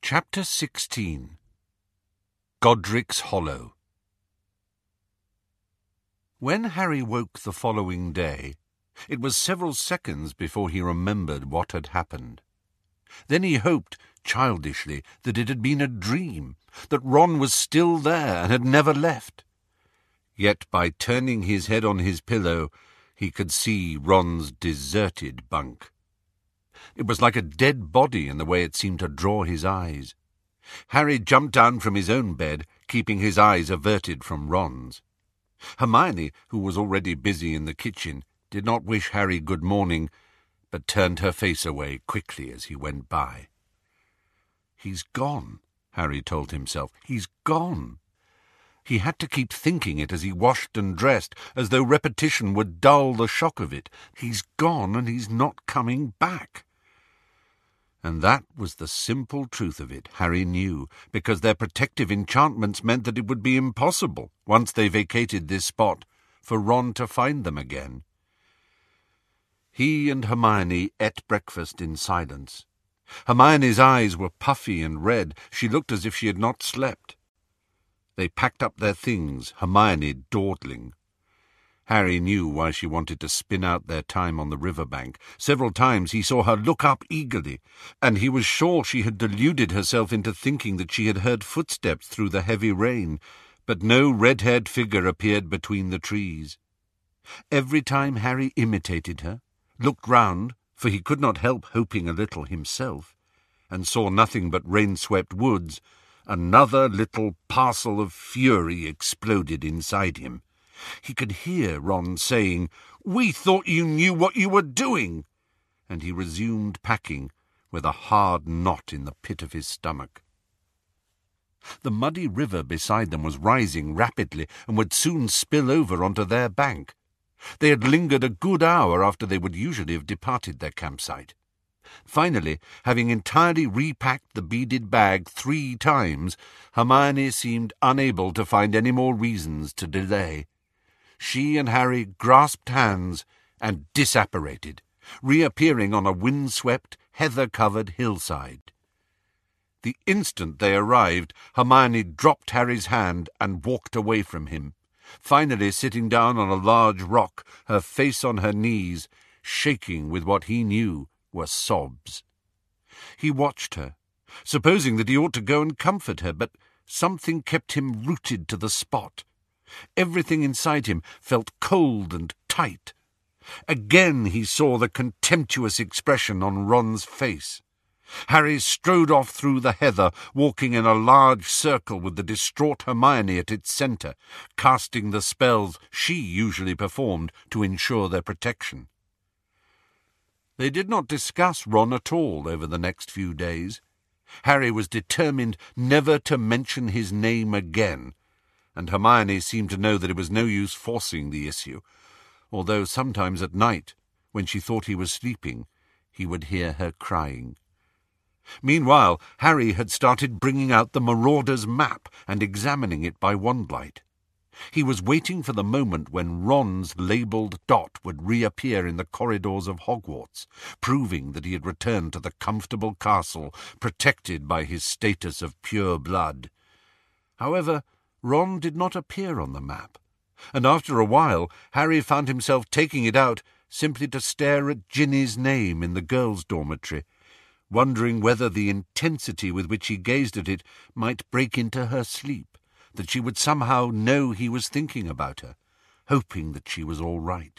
Chapter 16 Godric's Hollow. When Harry woke the following day, it was several seconds before he remembered what had happened. Then he hoped, childishly, that it had been a dream, that Ron was still there and had never left. Yet by turning his head on his pillow, he could see Ron's deserted bunk. It was like a dead body in the way it seemed to draw his eyes. Harry jumped down from his own bed, keeping his eyes averted from Ron's. Hermione, who was already busy in the kitchen, did not wish Harry good morning, but turned her face away quickly as he went by. "He's gone," Harry told himself. "He's gone." He had to keep thinking it as he washed and dressed, as though repetition would dull the shock of it. He's gone, and he's not coming back. And that was the simple truth of it, Harry knew, because their protective enchantments meant that it would be impossible, once they vacated this spot, for Ron to find them again. He and Hermione ate breakfast in silence. Hermione's eyes were puffy and red. She looked as if she had not slept. They packed up their things, Hermione dawdling. Harry knew why she wanted to spin out their time on the river-bank. Several times he saw her look up eagerly, and he was sure she had deluded herself into thinking that she had heard footsteps through the heavy rain, but no red-haired figure appeared between the trees. Every time Harry imitated her, looked round, for he could not help hoping a little himself, and saw nothing but rain-swept woods, another little parcel of fury exploded inside him. He could hear Ron saying, "We thought you knew what you were doing," and he resumed packing with a hard knot in the pit of his stomach. The muddy river beside them was rising rapidly and would soon spill over onto their bank. They had lingered a good hour after they would usually have departed their campsite. Finally, having entirely repacked the beaded bag 3 times, Hermione seemed unable to find any more reasons to delay. She and Harry grasped hands and disapparated, reappearing on a wind-swept, heather-covered hillside. The instant they arrived, Hermione dropped Harry's hand and walked away from him, finally sitting down on a large rock, her face on her knees, shaking with what he knew were sobs. He watched her, supposing that he ought to go and comfort her, but something kept him rooted to the spot. Everything inside him felt cold and tight. Again he saw the contemptuous expression on Ron's face. Harry strode off through the heather, walking in a large circle with the distraught Hermione at its centre, casting the spells she usually performed to ensure their protection. They did not discuss Ron at all over the next few days. Harry was determined never to mention his name again, and Hermione seemed to know that it was no use forcing the issue, although sometimes at night, when she thought he was sleeping, he would hear her crying. Meanwhile, Harry had started bringing out the Marauder's map and examining it by wandlight. He was waiting for the moment when Ron's labelled dot would reappear in the corridors of Hogwarts, proving that he had returned to the comfortable castle protected by his status of pure blood. However, Ron did not appear on the map, and after a while Harry found himself taking it out simply to stare at Ginny's name in the girls' dormitory, wondering whether the intensity with which he gazed at it might break into her sleep, that she would somehow know he was thinking about her, hoping that she was all right.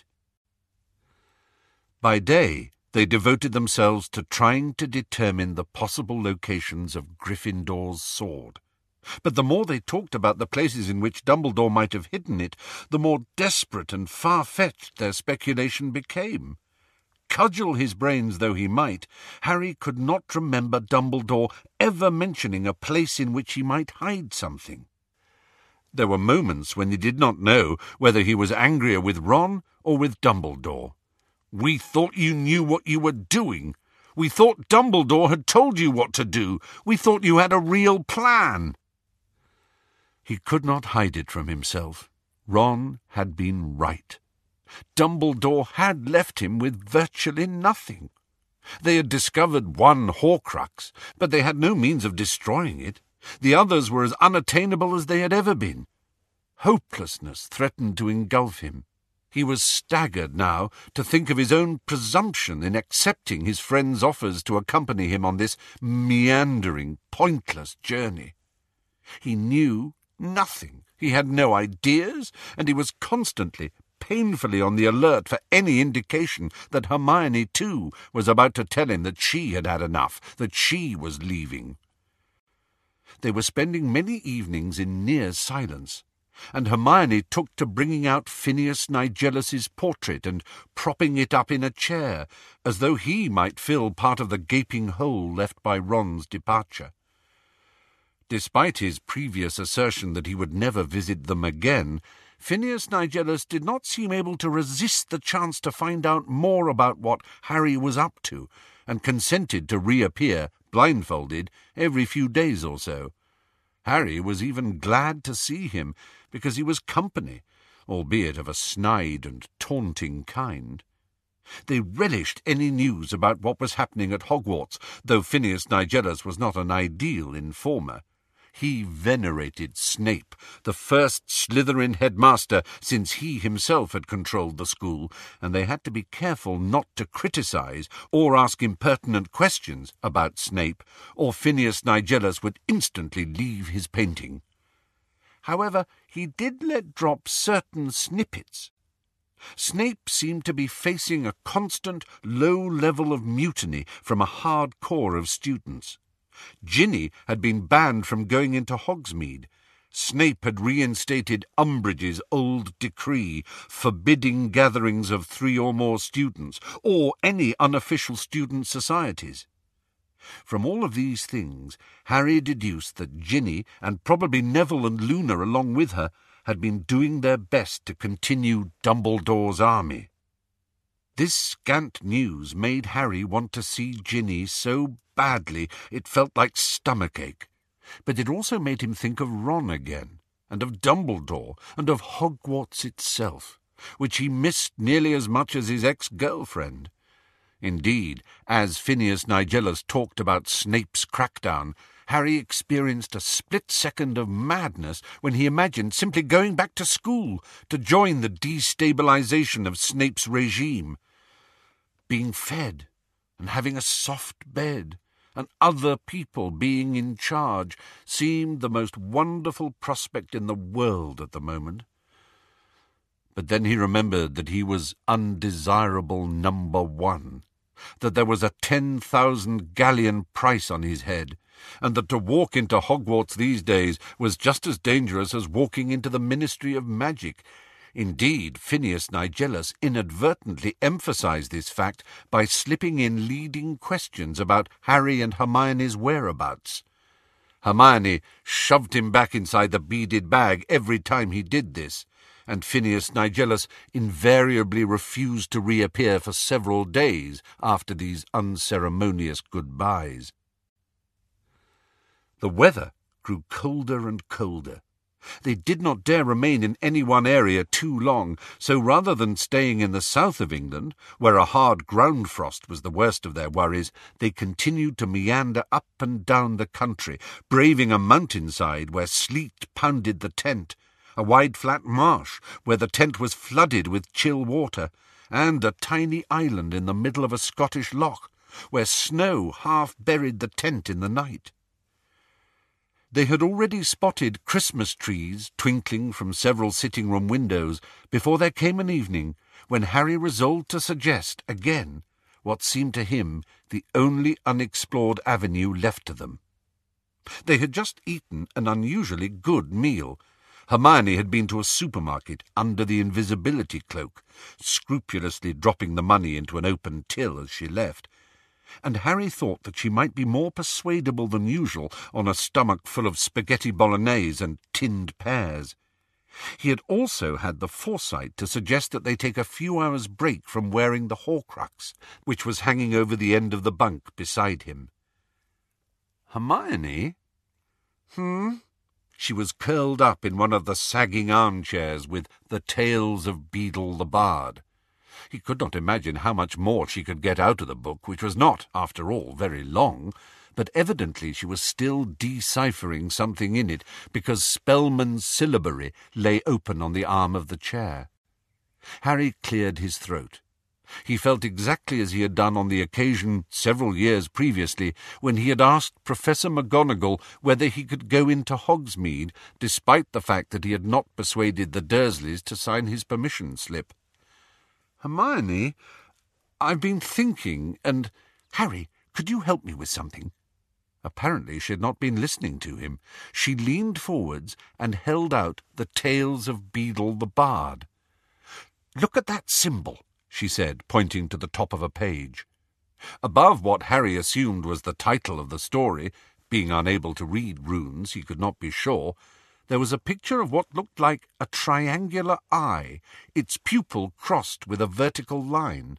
By day, they devoted themselves to trying to determine the possible locations of Gryffindor's sword. But the more they talked about the places in which Dumbledore might have hidden it, the more desperate and far-fetched their speculation became. Cudgel his brains though he might, Harry could not remember Dumbledore ever mentioning a place in which he might hide something. There were moments when he did not know whether he was angrier with Ron or with Dumbledore. "We thought you knew what you were doing. We thought Dumbledore had told you what to do. We thought you had a real plan." He could not hide it from himself. Ron had been right. Dumbledore had left him with virtually nothing. They had discovered one Horcrux, but they had no means of destroying it. The others were as unattainable as they had ever been. Hopelessness threatened to engulf him. He was staggered now to think of his own presumption in accepting his friend's offers to accompany him on this meandering, pointless journey. He knew nothing. He had no ideas, and he was constantly, painfully on the alert for any indication that Hermione, too, was about to tell him that she had had enough, that she was leaving. They were spending many evenings in near silence, and Hermione took to bringing out Phineas Nigellus's portrait and propping it up in a chair, as though he might fill part of the gaping hole left by Ron's departure. Despite his previous assertion that he would never visit them again, Phineas Nigellus did not seem able to resist the chance to find out more about what Harry was up to, and consented to reappear, blindfolded, every few days or so. Harry was even glad to see him, because he was company, albeit of a snide and taunting kind. They relished any news about what was happening at Hogwarts, though Phineas Nigellus was not an ideal informer. He venerated Snape, the first Slytherin headmaster since he himself had controlled the school, and they had to be careful not to criticize or ask impertinent questions about Snape, or Phineas Nigellus would instantly leave his painting. However, he did let drop certain snippets. Snape seemed to be facing a constant, low level of mutiny from a hard core of students. Ginny had been banned from going into Hogsmeade. Snape had reinstated Umbridge's old decree forbidding gatherings of 3 or more students, or any unofficial student societies. From all of these things, Harry deduced that Ginny, and probably Neville and Luna along with her, had been doing their best to continue Dumbledore's army. This scant news made Harry want to see Ginny so badly it felt like stomachache, but it also made him think of Ron again, and of Dumbledore, and of Hogwarts itself, which he missed nearly as much as his ex-girlfriend. Indeed, as Phineas Nigellus talked about Snape's crackdown, Harry experienced a split second of madness when he imagined simply going back to school to join the destabilization of Snape's regime. Being fed, and having a soft bed, and other people being in charge seemed the most wonderful prospect in the world at the moment. But then he remembered that he was undesirable number 1, that there was a 10,000 galleon price on his head, and that to walk into Hogwarts these days was just as dangerous as walking into the Ministry of Magic. Indeed, Phineas Nigellus inadvertently emphasized this fact by slipping in leading questions about Harry and Hermione's whereabouts. Hermione shoved him back inside the beaded bag every time he did this, and Phineas Nigellus invariably refused to reappear for several days after these unceremonious goodbyes. The weather grew colder and colder. They did not dare remain in any one area too long, so rather than staying in the south of England, where a hard ground frost was the worst of their worries, they continued to meander up and down the country, braving a mountainside where sleet pounded the tent, a wide flat marsh where the tent was flooded with chill water, and a tiny island in the middle of a Scottish loch, where snow half buried the tent in the night. They had already spotted Christmas trees twinkling from several sitting-room windows before there came an evening when Harry resolved to suggest again what seemed to him the only unexplored avenue left to them. They had just eaten an unusually good meal. Hermione had been to a supermarket under the invisibility cloak, scrupulously dropping the money into an open till as she left, and Harry thought that she might be more persuadable than usual on a stomach full of spaghetti bolognese and tinned pears. He had also had the foresight to suggest that they take a few hours' break from wearing the Horcrux, which was hanging over the end of the bunk beside him. Hermione? She was curled up in one of the sagging armchairs with the Tales of Beedle the Bard. He could not imagine how much more she could get out of the book, which was not, after all, very long, but evidently she was still deciphering something in it, because Spellman's syllabary lay open on the arm of the chair. Harry cleared his throat. He felt exactly as he had done on the occasion several years previously when he had asked Professor McGonagall whether he could go into Hogsmeade, despite the fact that he had not persuaded the Dursleys to sign his permission slip. "Hermione, I've been thinking, and—" "Harry, could you help me with something?" Apparently she had not been listening to him. She leaned forwards and held out the Tales of Beedle the Bard. "Look at that symbol," she said, pointing to the top of a page. Above what Harry assumed was the title of the story, being unable to read runes, he could not be sure, there was a picture of what looked like a triangular eye, its pupil crossed with a vertical line.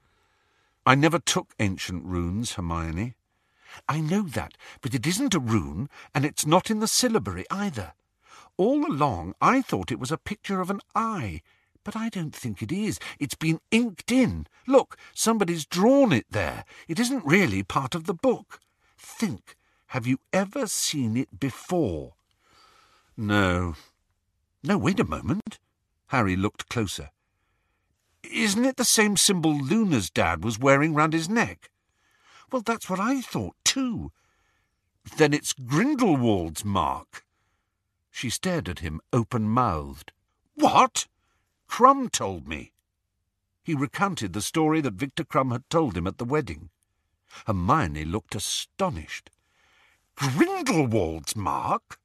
"I never took ancient runes, Hermione." "I know that, but it isn't a rune, and it's not in the syllabary either. All along I thought it was a picture of an eye, but I don't think it is. It's been inked in. Look, somebody's drawn it there. It isn't really part of the book. Think, have you ever seen it before?" "No." "No, wait a moment." Harry looked closer. "Isn't it the same symbol Luna's dad was wearing round his neck?" "Well, that's what I thought too." "Then it's Grindelwald's mark." She stared at him, open-mouthed. "What?" "Crumb told me." He recounted the story that Victor Crumb had told him at the wedding. Hermione looked astonished. "Grindelwald's mark?"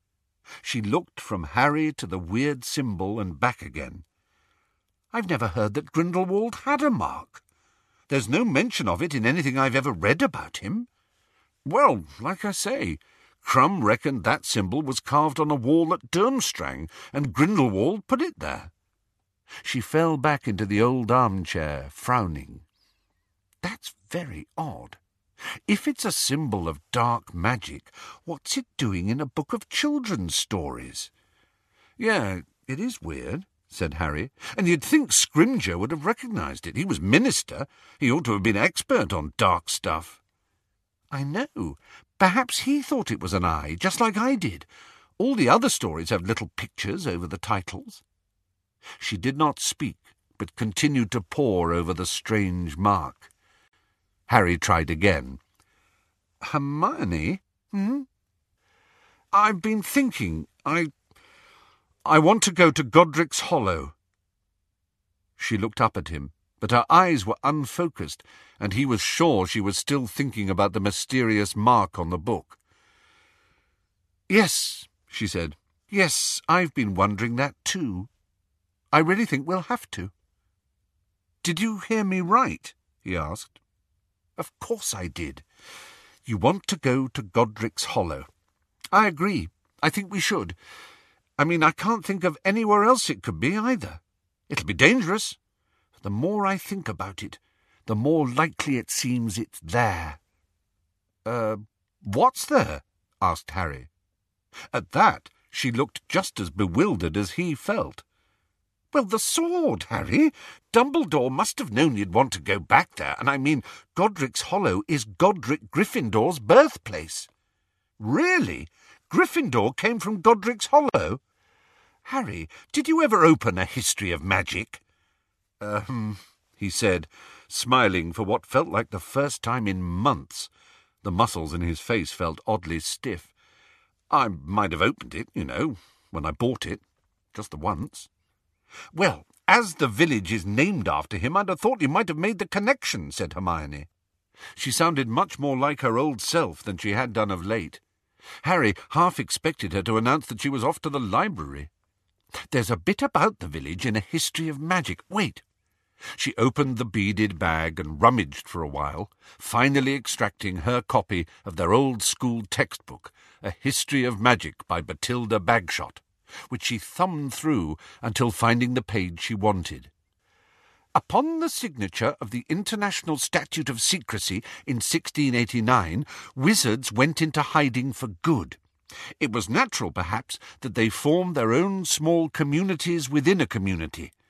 She looked from Harry to the weird symbol and back again. "I've never heard that Grindelwald had a mark. There's no mention of it in anything I've ever read about him." "Well, like I say, Crumb reckoned that symbol was carved on a wall at Durmstrang, and Grindelwald put it there." She fell back into the old armchair, frowning. "That's very odd. If it's a symbol of dark magic, what's it doing in a book of children's stories?" "Yeah, it is weird," said Harry, "and you'd think Scrimgeour would have recognised it. He was minister. He ought to have been expert on dark stuff." "I know. Perhaps he thought it was an eye, just like I did. All the other stories have little pictures over the titles." She did not speak, but continued to pore over the strange mark. Harry tried again. "Hermione?" "I've been thinking. I want to go to Godric's Hollow." She looked up at him, but her eyes were unfocused, and he was sure she was still thinking about the mysterious mark on the book. "Yes," she said. "Yes, I've been wondering that too. I really think we'll have to." "Did you hear me right?" he asked. "Of course I did. You want to go to Godric's Hollow. I agree. I think we should. I mean, I can't think of anywhere else it could be either. It'll be dangerous. But the more I think about it, the more likely it seems it's there." What's there?" asked Harry. At that, she looked just as bewildered as he felt. "Well, the sword, Harry. Dumbledore must have known you'd want to go back there, and I mean, Godric's Hollow is Godric Gryffindor's birthplace." "Really? Gryffindor came from Godric's Hollow? Harry, did you ever open a history of magic?" He said, smiling for what felt like the first time in months. The muscles in his face felt oddly stiff. "I might have opened it, you know, when I bought it. Just the once." "Well, as the village is named after him, I'd have thought you might have made the connection," said Hermione. She sounded much more like her old self than she had done of late. Harry half expected her to announce that she was off to the library. "There's a bit about the village in a history of magic. Wait." She opened the beaded bag and rummaged for a while, finally extracting her copy of their old-school textbook, A History of Magic by Bathilda Bagshot, which she thumbed through until finding the page she wanted. "Upon the signature of the International Statute of Secrecy in 1689, wizards went into hiding for good. It was natural, perhaps, that they formed their own small communities within a community,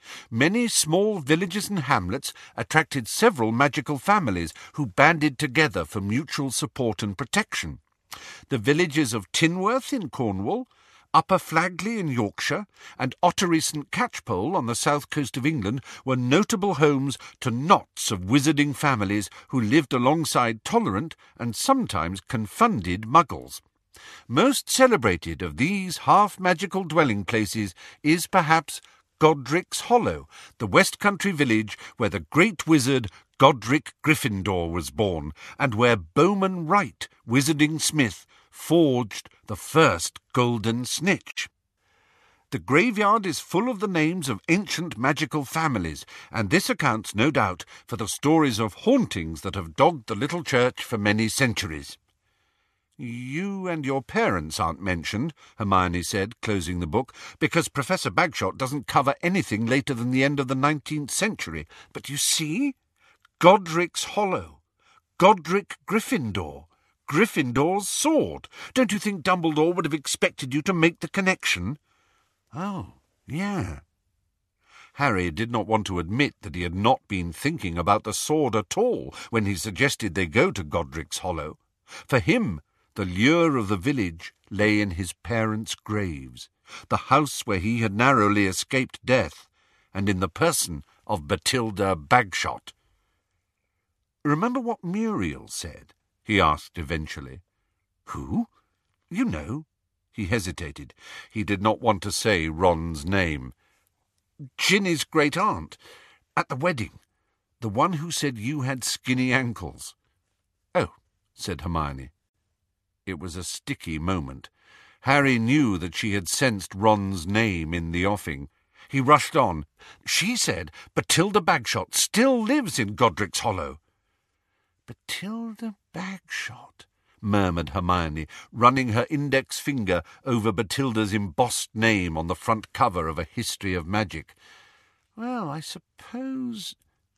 Many small villages and hamlets attracted several magical families who banded together for mutual support and protection. The villages of Tinworth in Cornwall, Upper Flagley in Yorkshire, and Ottery St Catchpole on the south coast of England were notable homes to knots of wizarding families who lived alongside tolerant and sometimes confounded muggles. Most celebrated of these half-magical dwelling places is perhaps Godric's Hollow, the West Country village where the great wizard Godric Gryffindor was born, and where Bowman Wright, wizarding smith, forged the first golden snitch. The graveyard is full of the names of ancient magical families, and this accounts, no doubt, for the stories of hauntings that have dogged the little church for many centuries. "You and your parents aren't mentioned," Hermione said, closing the book, "because Professor Bagshot doesn't cover anything later than the end of the 19th century. But you see? Godric's Hollow. Godric Gryffindor. Gryffindor's sword. Don't you think Dumbledore would have expected you to make the connection?" "Oh, yeah." Harry did not want to admit that he had not been thinking about the sword at all when he suggested they go to Godric's Hollow. For him, the lure of the village lay in his parents' graves, the house where he had narrowly escaped death, and in the person of Bathilda Bagshot. "Remember what Muriel said?" he asked eventually. "Who? You know." He hesitated. He did not want to say Ron's name. "Ginny's great-aunt, at the wedding. The one who said you had skinny ankles." "Oh," said Hermione. It was a sticky moment. Harry knew that she had sensed Ron's name in the offing. He rushed on. "She said Bathilda Bagshot still lives in Godric's Hollow." "Bathilda Bagshot," murmured Hermione, running her index finger over Bathilda's embossed name on the front cover of a History of Magic. "Well, I suppose—"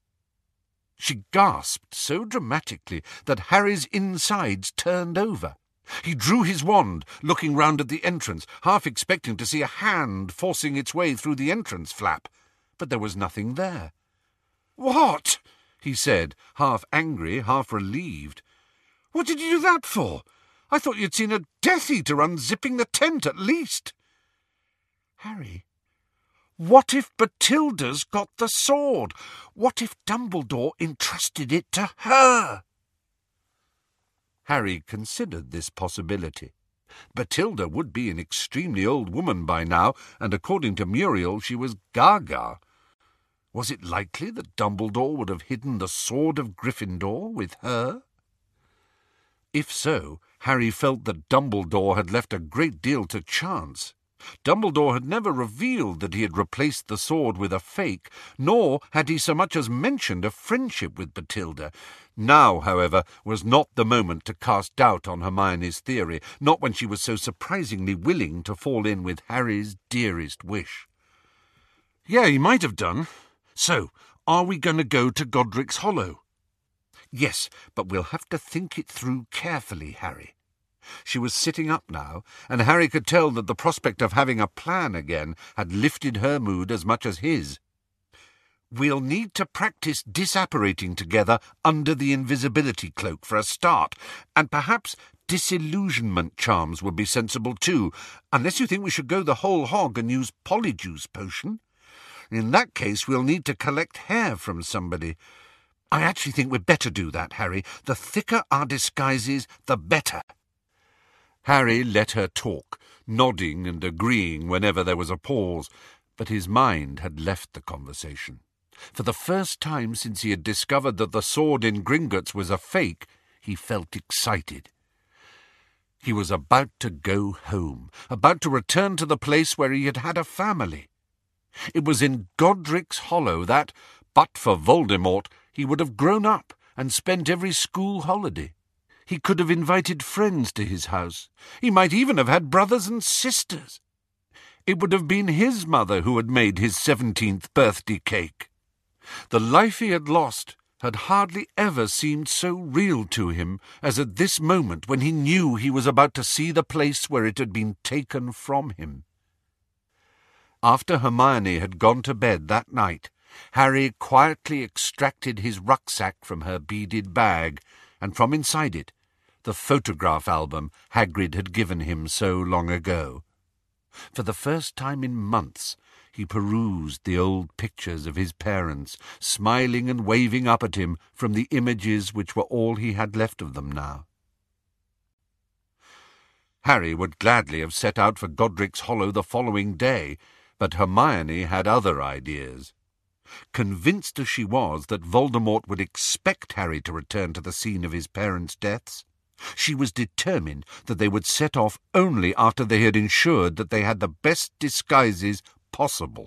She gasped so dramatically that Harry's insides turned over. He drew his wand, looking round at the entrance, half expecting to see a hand forcing its way through the entrance flap. But there was nothing there. "What?" he said, half angry, half relieved. "What did you do that for? I thought you'd seen a Death Eater unzipping the tent at least." "Harry, what if Bathilda's got the sword? What if Dumbledore entrusted it to her?" Harry considered this possibility. Bathilda would be an extremely old woman by now, and according to Muriel she was gaga. Was it likely that Dumbledore would have hidden the sword of Gryffindor with her? If so, Harry felt that Dumbledore had left a great deal to chance. Dumbledore had never revealed that he had replaced the sword with a fake, nor had he so much as mentioned a friendship with Bathilda. Now, however, was not the moment to cast doubt on Hermione's theory, not when she was so surprisingly willing to fall in with Harry's dearest wish. "Yeah, he might have done. So, are we going to go to Godric's Hollow?" "Yes, but we'll have to think it through carefully, Harry." She was sitting up now, and Harry could tell that the prospect of having a plan again had lifted her mood as much as his. "We'll need to practice disapparating together under the invisibility cloak for a start, and perhaps disillusionment charms would be sensible too, unless you think we should go the whole hog and use Polyjuice Potion. In that case we'll need to collect hair from somebody. I actually think we'd better do that, Harry. The thicker our disguises, the better." Harry let her talk, nodding and agreeing whenever there was a pause, but his mind had left the conversation. For the first time since he had discovered that the sword in Gringotts was a fake, he felt excited. He was about to go home, about to return to the place where he had had a family. It was in Godric's Hollow that, but for Voldemort, he would have grown up and spent every school holiday. He could have invited friends to his house. He might even have had brothers and sisters. It would have been his mother who had made his 17th birthday cake. The life he had lost had hardly ever seemed so real to him as at this moment when he knew he was about to see the place where it had been taken from him. After Hermione had gone to bed that night, Harry quietly extracted his rucksack from her beaded bag, and from inside it, the photograph album Hagrid had given him so long ago. For the first time in months, he perused the old pictures of his parents, smiling and waving up at him from the images which were all he had left of them now. Harry would gladly have set out for Godric's Hollow the following day, but Hermione had other ideas. Convinced as she was that Voldemort would expect Harry to return to the scene of his parents' deaths, she was determined that they would set off only after they had ensured that they had the best disguises possible.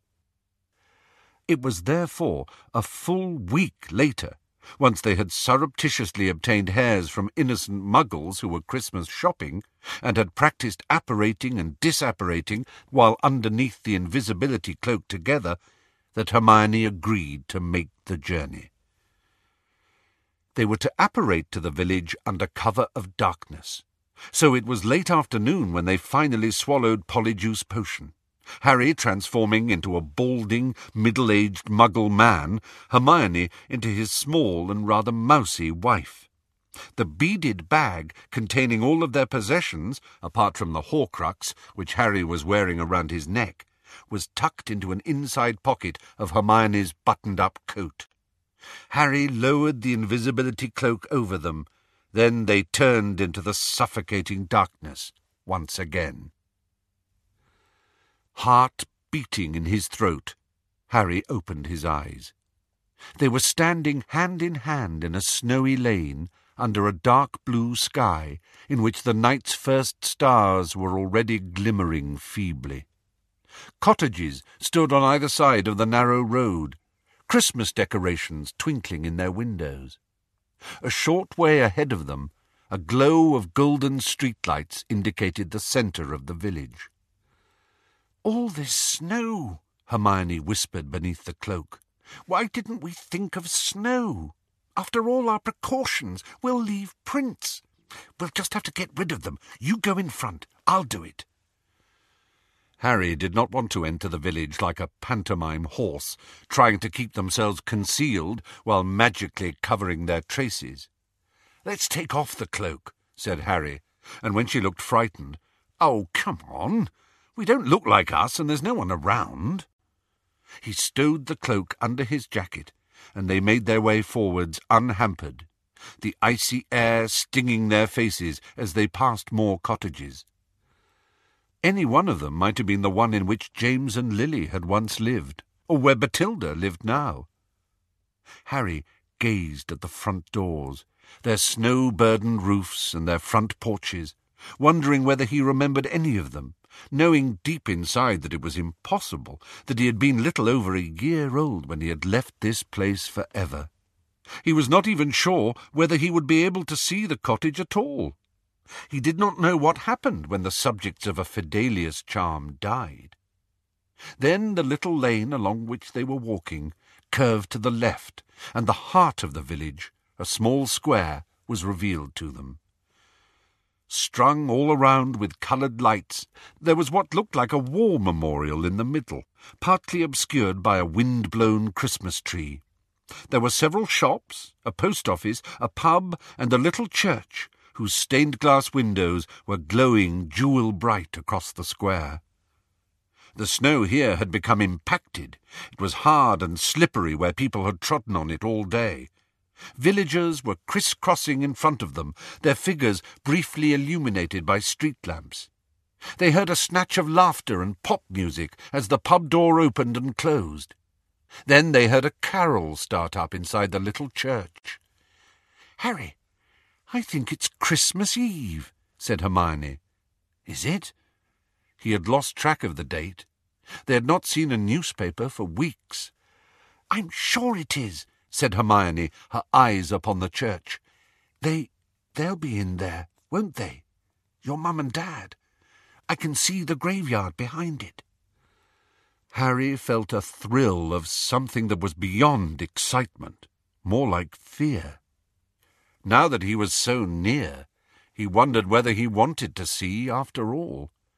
It was therefore a full week later, once they had surreptitiously obtained hairs from innocent muggles who were Christmas shopping, and had practised apparating and disapparating while underneath the invisibility cloak together, that Hermione agreed to make the journey. They were to apparate to the village under cover of darkness, so it was late afternoon when they finally swallowed Polyjuice Potion, Harry transforming into a balding, middle-aged muggle man, Hermione into his small and rather mousy wife. The beaded bag containing all of their possessions, apart from the Horcrux, which Harry was wearing around his neck, was tucked into an inside pocket of Hermione's buttoned-up coat. Harry lowered the invisibility cloak over them. Then they turned into the suffocating darkness once again. Heart beating in his throat, Harry opened his eyes. They were standing hand in hand in a snowy lane under a dark blue sky in which the night's first stars were already glimmering feebly. Cottages stood on either side of the narrow road, Christmas decorations twinkling in their windows. A short way ahead of them, a glow of golden streetlights indicated the centre of the village. "All this snow," Hermione whispered beneath the cloak. "Why didn't we think of snow? After all our precautions, we'll leave prints. We'll just have to get rid of them. You go in front. I'll do it." Harry did not want to enter the village like a pantomime horse, trying to keep themselves concealed while magically covering their traces. "Let's take off the cloak," said Harry, and when she looked frightened, "Oh, come on. We don't look like us, and there's no one around." He stowed the cloak under his jacket, and they made their way forwards unhampered, the icy air stinging their faces as they passed more cottages. Any one of them might have been the one in which James and Lily had once lived, or where Bathilda lived now. Harry gazed at the front doors, their snow-burdened roofs and their front porches, wondering whether he remembered any of them, knowing deep inside that it was impossible, that he had been little over a year old when he had left this place for ever. He was not even sure whether he would be able to see the cottage at all. He did not know what happened when the subjects of a Fidelius charm died. Then the little lane along which they were walking curved to the left, and the heart of the village, a small square, was revealed to them. Strung all around with coloured lights, there was what looked like a war memorial in the middle, partly obscured by a wind-blown Christmas tree. There were several shops, a post office, a pub, and a little church, whose stained-glass windows were glowing jewel-bright across the square. The snow here had become impacted. It was hard and slippery where people had trodden on it all day. Villagers were criss-crossing in front of them, their figures briefly illuminated by street lamps. They heard a snatch of laughter and pop music as the pub door opened and closed. Then they heard a carol start up inside the little church. "Harry, I think it's Christmas Eve," said Hermione. "Is it?" He had lost track of the date. They had not seen a newspaper for weeks. "I'm sure it is," said Hermione, her eyes upon the church. They'll be in there, won't they? Your mum and Dad. I can see the graveyard behind it." Harry felt a thrill of something that was beyond excitement, more like fear. Now that he was so near, he wondered whether he wanted to see after all.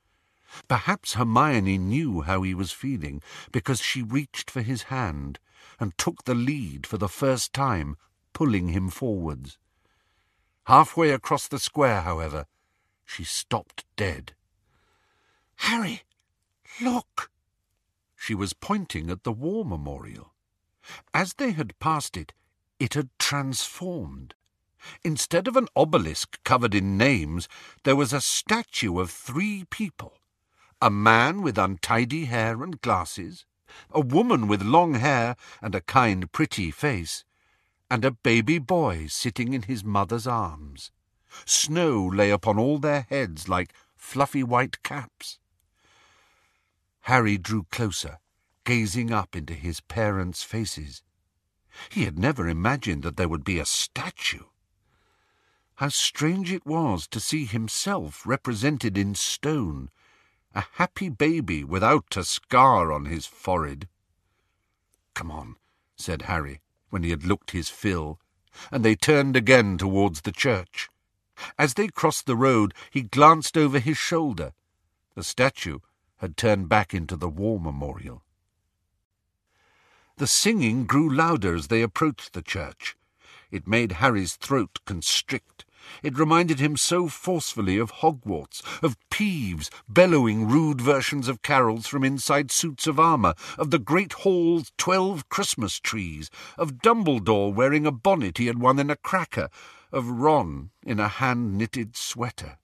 Perhaps Hermione knew how he was feeling, because she reached for his hand and took the lead for the first time, pulling him forwards. Halfway across the square, however, she stopped dead. "Harry, look!" She was pointing at the war memorial. As they had passed it, it had transformed. Instead of an obelisk covered in names, there was a statue of 3 people. A man with untidy hair and glasses, a woman with long hair and a kind, pretty face, and a baby boy sitting in his mother's arms. Snow lay upon all their heads like fluffy white caps. Harry drew closer, gazing up into his parents' faces. He had never imagined that there would be a statue. How strange it was to see himself represented in stone, a happy baby without a scar on his forehead. "Come on," said Harry, when he had looked his fill, and they turned again towards the church. As they crossed the road, he glanced over his shoulder. The statue had turned back into the war memorial. The singing grew louder as they approached the church. It made Harry's throat constrict. It reminded him so forcefully of Hogwarts, of Peeves bellowing rude versions of carols from inside suits of armour, of the great hall's 12 Christmas trees, of Dumbledore wearing a bonnet he had won in a cracker, of Ron in a hand-knitted sweater.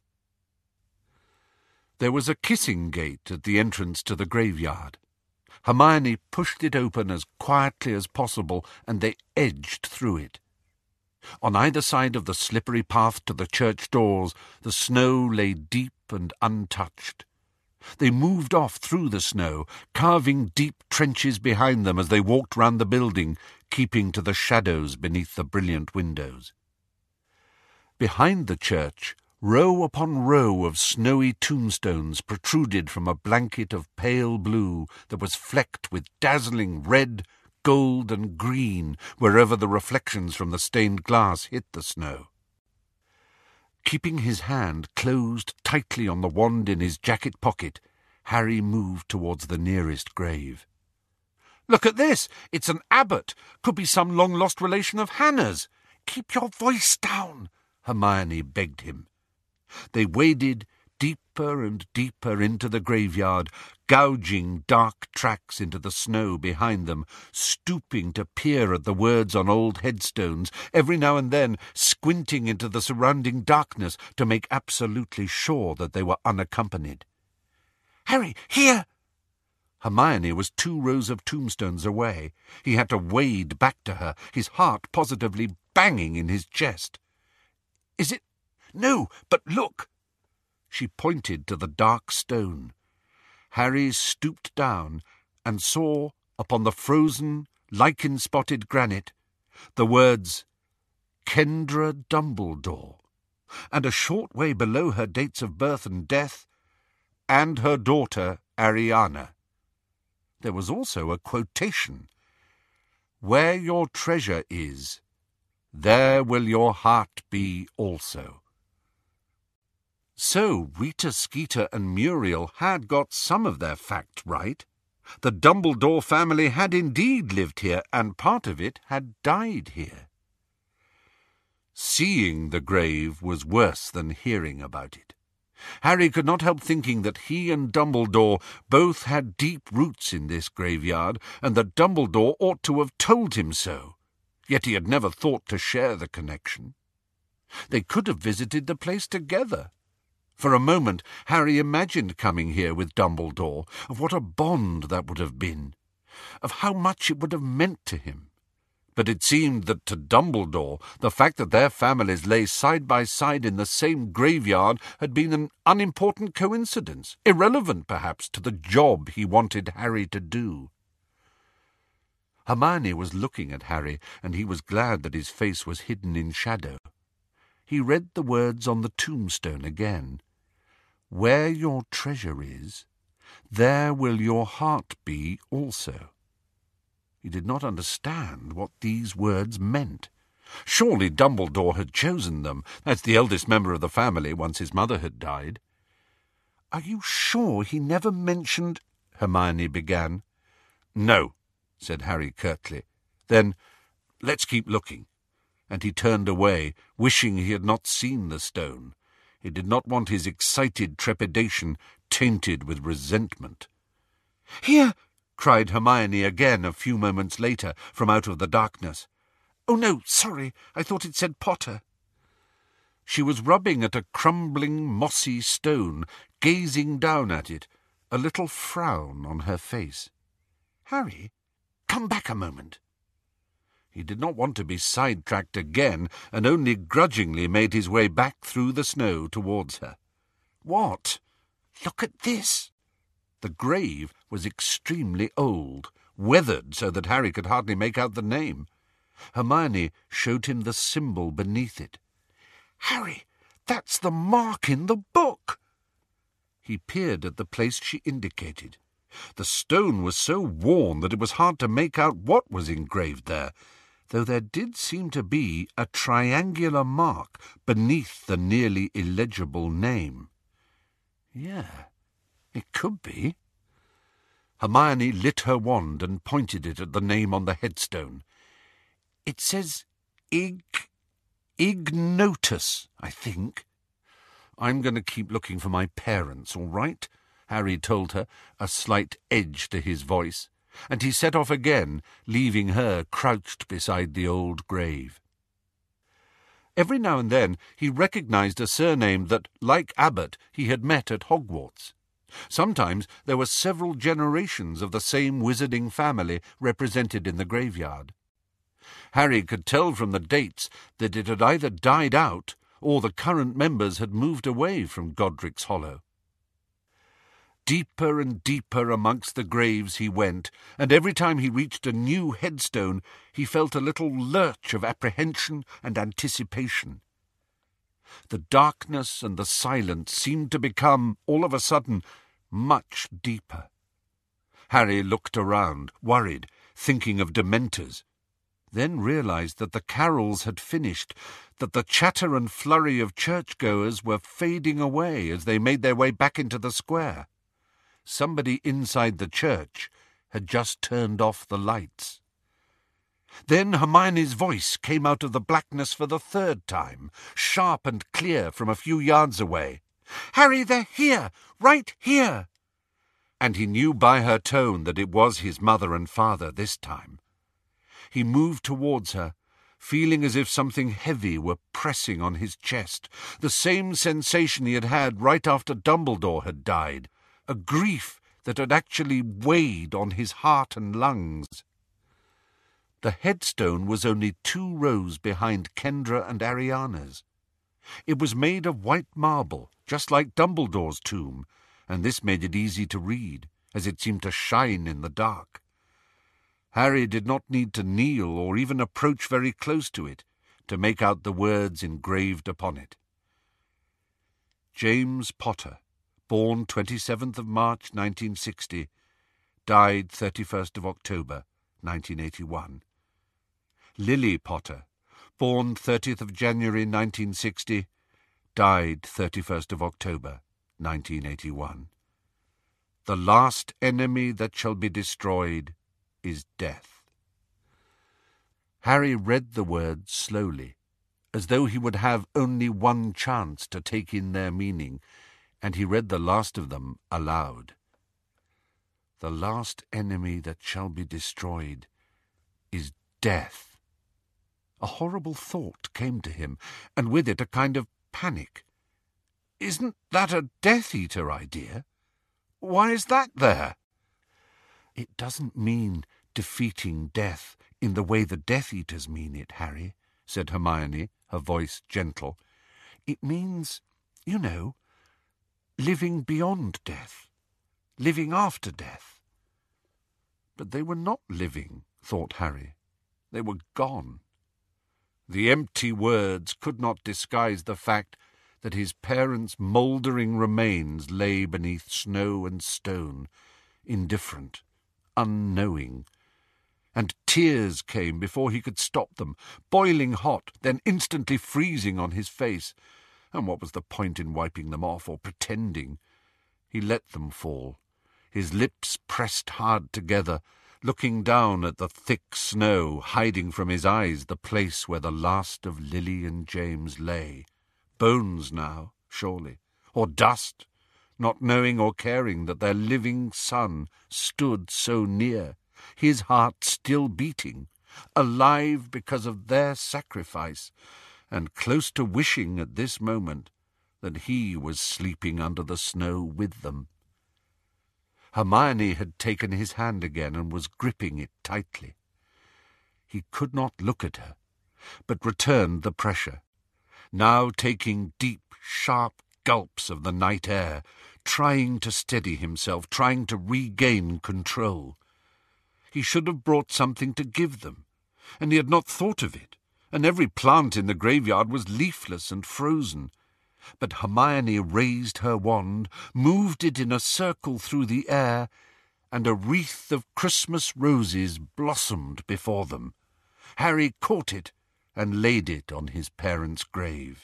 There was a kissing gate at the entrance to the graveyard. Hermione pushed it open as quietly as possible, and they edged through it. On either side of the slippery path to the church doors, the snow lay deep and untouched. They moved off through the snow, carving deep trenches behind them as they walked round the building, keeping to the shadows beneath the brilliant windows. Behind the church, row upon row of snowy tombstones protruded from a blanket of pale blue that was flecked with dazzling red, gold and green wherever the reflections from the stained glass hit the snow. Keeping his hand closed tightly on the wand in his jacket pocket, Harry moved towards the nearest grave. "Look at this! It's an abbot! Could be some long-lost relation of Hannah's! Keep your voice down!" Hermione begged him. They waded deeper and deeper into the graveyard, gouging dark tracks into the snow behind them, stooping to peer at the words on old headstones, every now and then squinting into the surrounding darkness to make absolutely sure that they were unaccompanied. "Harry, here!" Hermione was 2 rows of tombstones away. He had to wade back to her, his heart positively banging in his chest. "Is it? No, but look!" She pointed to the dark stone. Harry stooped down and saw, upon the frozen, lichen-spotted granite, the words Kendra Dumbledore, and a short way below her dates of birth and death, and her daughter Ariana. There was also a quotation, "Where your treasure is, there will your heart be also." So Rita Skeeter and Muriel had got some of their facts right. The Dumbledore family had indeed lived here, and part of it had died here. Seeing the grave was worse than hearing about it. Harry could not help thinking that he and Dumbledore both had deep roots in this graveyard, and that Dumbledore ought to have told him so. Yet he had never thought to share the connection. They could have visited the place together. For a moment, Harry imagined coming here with Dumbledore, of what a bond that would have been, of how much it would have meant to him. But it seemed that to Dumbledore, the fact that their families lay side by side in the same graveyard had been an unimportant coincidence, irrelevant perhaps to the job he wanted Harry to do. Hermione was looking at Harry, and he was glad that his face was hidden in shadow. He read the words on the tombstone again. "Where your treasure is, there will your heart be also." He did not understand what these words meant. Surely Dumbledore had chosen them, as the eldest member of the family once his mother had died. "Are you sure he never mentioned—" Hermione began. "No," said Harry curtly. "Then let's keep looking." And he turned away, wishing he had not seen the stone. He did not want his excited trepidation tainted with resentment. "Here!" cried Hermione again a few moments later from out of the darkness. "Oh, no, sorry, I thought it said Potter." She was rubbing at a crumbling, mossy stone, gazing down at it, a little frown on her face. "Harry, come back a moment." He did not want to be sidetracked again, and only grudgingly made his way back through the snow towards her. "What? Look at this." The grave was extremely old, weathered so that Harry could hardly make out the name. Hermione showed him the symbol beneath it. "Harry, that's the mark in the book." He peered at the place she indicated. The stone was so worn that it was hard to make out what was engraved there, though there did seem to be a triangular mark beneath the nearly illegible name. Yeah, it could be. Hermione lit her wand and pointed it at the name on the headstone. "It says Ignotus, I think." "I'm going to keep looking for my parents, all right?" Harry told her, a slight edge to his voice, and he set off again, leaving her crouched beside the old grave. Every now and then he recognized a surname that, like Abbott, he had met at Hogwarts. Sometimes there were several generations of the same wizarding family represented in the graveyard. Harry could tell from the dates that it had either died out or the current members had moved away from Godric's Hollow. Deeper and deeper amongst the graves he went, and every time he reached a new headstone he felt a little lurch of apprehension and anticipation. The darkness and the silence seemed to become, all of a sudden, much deeper. Harry looked around, worried, thinking of Dementors, then realized that the carols had finished, that the chatter and flurry of churchgoers were fading away as they made their way back into the square. Somebody inside the church had just turned off the lights. Then Hermione's voice came out of the blackness for the third time, sharp and clear from a few yards away. "Harry, they're here! Right here!" And he knew by her tone that it was his mother and father this time. He moved towards her, feeling as if something heavy were pressing on his chest, the same sensation he had had right after Dumbledore had died, a grief that had actually weighed on his heart and lungs. The headstone was only 2 rows behind Kendra and Ariana's. It was made of white marble, just like Dumbledore's tomb, and this made it easy to read, as it seemed to shine in the dark. Harry did not need to kneel or even approach very close to it to make out the words engraved upon it. James Potter, born 27th of March 1960, died 31st of October 1981. Lily Potter, born 30th of January 1960, died 31st of October 1981. The last enemy that shall be destroyed is death. Harry read the words slowly, as though he would have only one chance to take in their meaning, and he read the last of them aloud. The last enemy that shall be destroyed is death. A horrible thought came to him, and with it a kind of panic. Isn't that a Death Eater idea? Why is that there? It doesn't mean defeating death in the way the Death Eaters mean it, Harry, said Hermione, her voice gentle. It means, you know, living beyond death, living after death. But they were not living, thought Harry. They were gone. The empty words could not disguise the fact that his parents' mouldering remains lay beneath snow and stone, indifferent, unknowing, and tears came before he could stop them, boiling hot, then instantly freezing on his face. And what was the point in wiping them off or pretending? He let them fall, his lips pressed hard together, looking down at the thick snow, hiding from his eyes the place where the last of Lily and James lay. Bones now, surely, or dust, not knowing or caring that their living son stood so near, his heart still beating, alive because of their sacrifice, and close to wishing at this moment that he was sleeping under the snow with them. Hermione had taken his hand again and was gripping it tightly. He could not look at her, but returned the pressure, now taking deep, sharp gulps of the night air, trying to steady himself, trying to regain control. He should have brought something to give them, and he had not thought of it, and every plant in the graveyard was leafless and frozen. But Hermione raised her wand, moved it in a circle through the air, and a wreath of Christmas roses blossomed before them. Harry caught it and laid it on his parents' grave.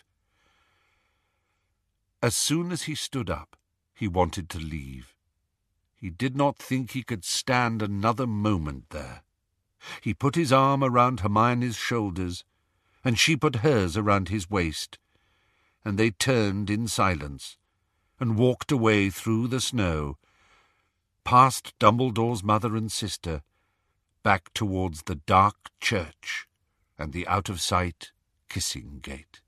As soon as he stood up, he wanted to leave. He did not think he could stand another moment there. He put his arm around Hermione's shoulders, and she put hers around his waist, and they turned in silence and walked away through the snow, past Dumbledore's mother and sister, back towards the dark church and the out-of-sight kissing gate.